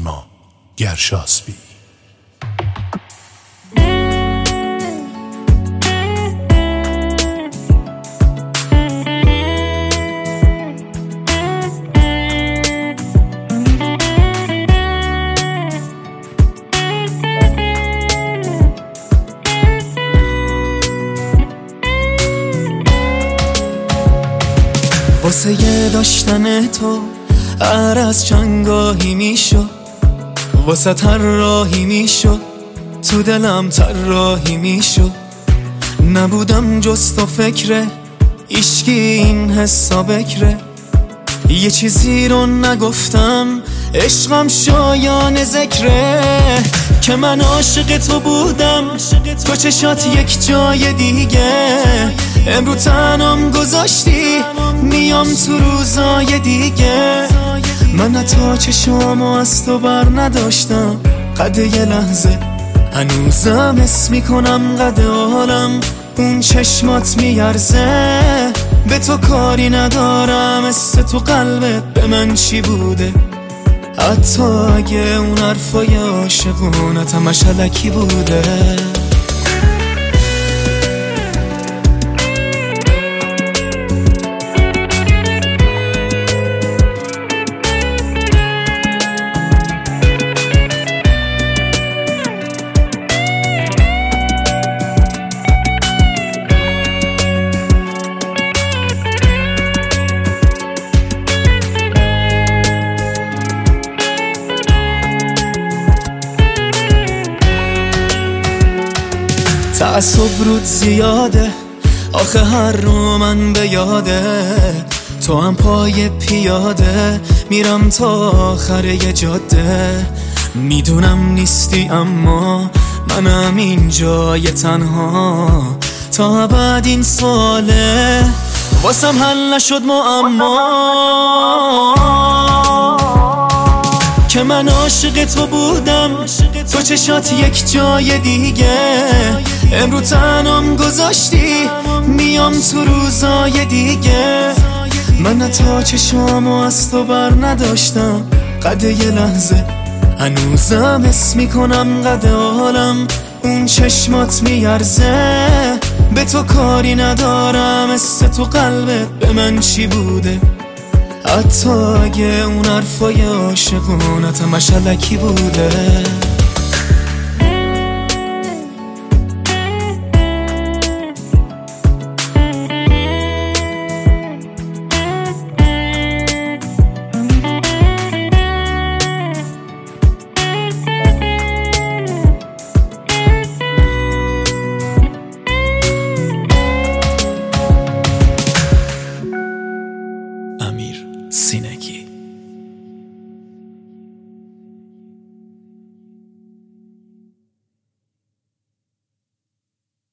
نیما گرشاسبی. واسه یه داشتن تو عرض چنگاهی میشد، واسه طراحی میشد، تو دلم طراحی میشد. نبودم جز تو فکره، هیچکی این حسا بکره. یه چیزی رو نگفتم، عشقم شایان ذکره، که من عاشق تو بودم، تو چشات یک جای دیگه. امرو تنم گذاشتی، میام تو روزای دیگه. من حتی چشامو از تو بر نداشتم، قد یه لحظه هنوزم حس میکنم قد عالم اون چشمات میارزه. به تو کاری ندارم، حس تو قلبت به من چی بوده، حتی اگه اون حرفای عاشقونت همش الکی بوده. تعصب رود زیاده، آخه هر رو من به یاده. تو هم پای پیاده، میرم تا آخر یه جاده. میدونم نیستی اما منم اینجا یه تنها، تا بعد این ساله واسم حل نشد معما. که من عاشق تو بودم، تو چشات یک جای دیگه. امرو تنم گذاشتی، میام تو روزای دیگه. من حتی چشامو از تو بر نداشتم، قد یه لحظه هنوزم حس میکنم قد عالم اون چشمات میارزه. به تو کاری ندارم، حس تو قلبت به من چی بوده، حتی اگه اون حرفای عاشقونت همش الکی بوده. امیر سینه